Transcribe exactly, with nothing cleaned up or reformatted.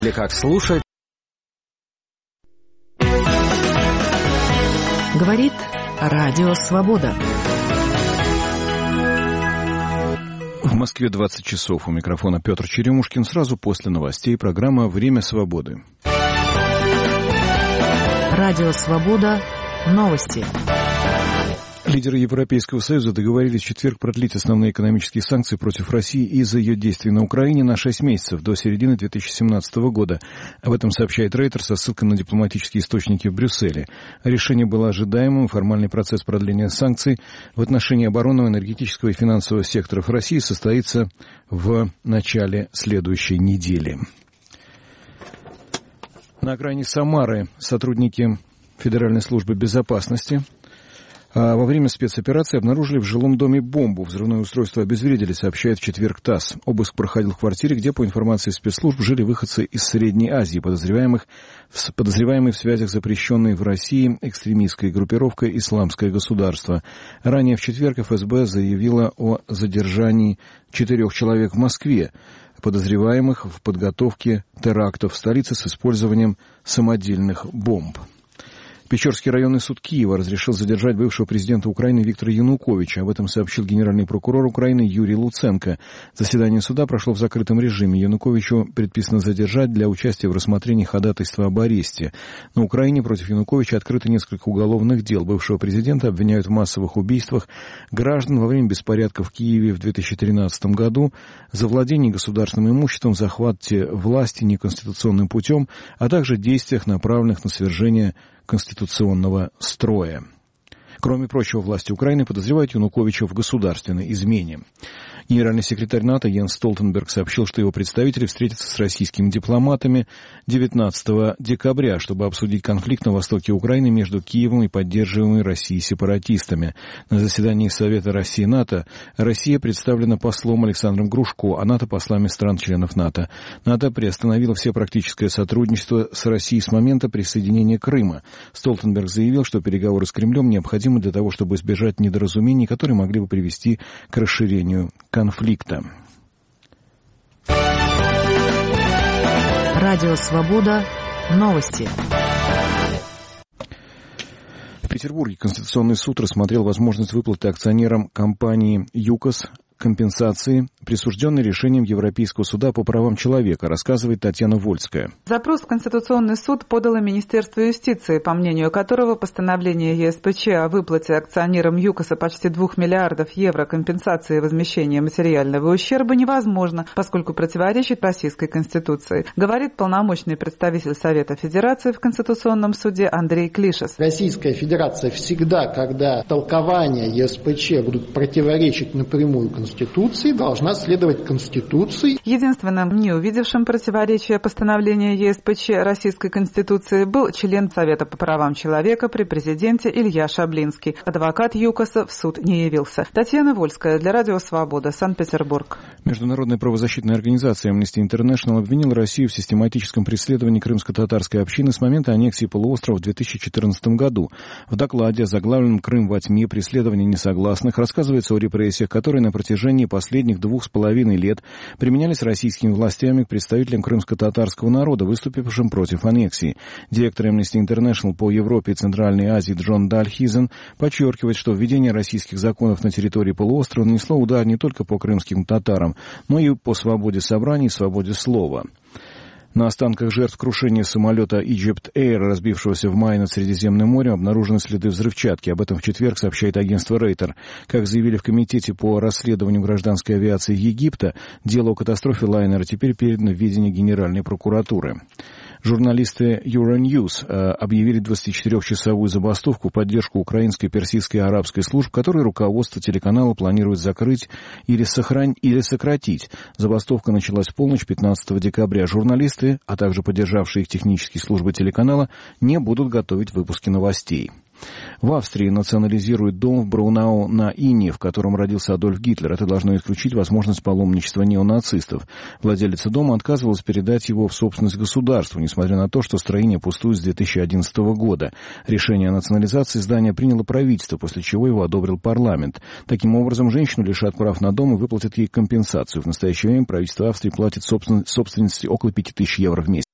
Или как слушать. Говорит Радио Свобода. В Москве двадцать часов. У микрофона Петр Черемушкин. Сразу после новостей программа «Время свободы». Радио Свобода. Новости. Лидеры Европейского Союза договорились в четверг продлить основные экономические санкции против России из-за ее действий на Украине на шесть месяцев, до середины две тысячи семнадцатого года. Об этом сообщает Рейтер со ссылкой на дипломатические источники в Брюсселе. Решение было ожидаемым. Формальный процесс продления санкций в отношении оборонного, энергетического и финансового секторов России состоится в начале следующей недели. На окраине Самары сотрудники Федеральной службы безопасности во время спецоперации обнаружили в жилом доме бомбу. Взрывное устройство обезвредили, сообщает в четверг ТАСС. Обыск проходил в квартире, где, по информации спецслужб, жили выходцы из Средней Азии, подозреваемых, подозреваемые в связях с запрещенной в России экстремистской группировкой «Исламское государство». Ранее в четверг эф эс бэ заявила о задержании четырех человек в Москве, подозреваемых в подготовке терактов в столице с использованием самодельных бомб. Печорский районный суд Киева разрешил задержать бывшего президента Украины Виктора Януковича. Об этом сообщил генеральный прокурор Украины Юрий Луценко. Заседание суда прошло в закрытом режиме. Януковичу предписано задержать для участия в рассмотрении ходатайства об аресте. На Украине против Януковича открыто несколько уголовных дел. Бывшего президента обвиняют в массовых убийствах граждан во время беспорядков в Киеве в две тысячи тринадцатом году, завладении государственным имуществом, захвате власти неконституционным путем, а также действиях, направленных на свержение конституционного строя. Кроме прочего, власти Украины подозревают Януковича в государственной измене. Генеральный секретарь НАТО Йенс Столтенберг сообщил, что его представители встретятся с российскими дипломатами девятнадцатого декабря, чтобы обсудить конфликт на востоке Украины между Киевом и поддерживаемыми Россией сепаратистами. На заседании Совета России-НАТО Россия представлена послом Александром Грушко, а НАТО — послами стран-членов НАТО. НАТО приостановило все практическое сотрудничество с Россией с момента присоединения Крыма. Столтенберг заявил, что переговоры с Кремлем необходимы для того, чтобы избежать недоразумений, которые могли бы привести к расширению конфликта. Радио Свобода. Новости. В Петербурге Конституционный суд рассмотрел возможность выплаты акционерам компании ЮКОС компенсации, присужденной решением Европейского суда по правам человека, рассказывает Татьяна Вольская. Запрос в Конституционный суд подало Министерство юстиции, по мнению которого постановление е эс пэ че о выплате акционерам ЮКОСа почти двух миллиардов евро компенсации возмещения материального ущерба невозможно, поскольку противоречит Российской Конституции, говорит полномочный представитель Совета Федерации в Конституционном суде Андрей Клишес. Российская Федерация всегда, когда толкования е эс пэ че будут противоречить напрямую Конституции, Конституции, должна следовать Конституции. Единственным не увидевшим противоречия постановления е эс пэ че Российской Конституции был член Совета по правам человека при президенте Илья Шаблинский. Адвокат ЮКОСа в суд не явился. Татьяна Вольская для Радио Свобода, Санкт-Петербург. Международная правозащитная организация Amnesty International обвинила Россию в систематическом преследовании крымско-татарской общины с момента аннексии полуострова в две тысячи четырнадцатом году. В докладе, озаглавленном «Крым во тьме. Преследование несогласных», рассказывается о репрессиях, которые на протяжении последних двух с половиной лет применялись российскими властями к представителям крымско-татарского народа, выступившим против аннексии. Директор Amnesty International по Европе и Центральной Азии Джон Дальхизен подчеркивает, что введение российских законов на территории полуострова нанесло удар не только по крымским татарам, но и по свободе собраний и свободе слова. На останках жертв крушения самолета Egypt Air, разбившегося в мае над Средиземным морем, обнаружены следы взрывчатки. Об этом в четверг сообщает агентство Рейтер. Как заявили в Комитете по расследованию гражданской авиации Египта, дело о катастрофе лайнера теперь передано в ведение Генеральной прокуратуры. Журналисты Euronews объявили двадцатичетырёхчасовую забастовку в поддержку украинской, персидской и арабской служб, которые руководство телеканала планирует закрыть или, сохран... или сократить. Забастовка началась в полночь пятнадцатого декабря. Журналисты, а также поддержавшие их технические службы телеканала, не будут готовить выпуски новостей. В Австрии национализируют дом в Браунау на Инне, в котором родился Адольф Гитлер. Это должно исключить возможность паломничества неонацистов. Владелица дома отказывалась передать его в собственность государству, несмотря на то, что строение пустует с две тысячи одиннадцатого года. Решение о национализации здания приняло правительство, после чего его одобрил парламент. Таким образом, женщину лишат прав на дом и выплатят ей компенсацию. В настоящее время правительство Австрии платит собственности около пяти тысяч евро в месяц.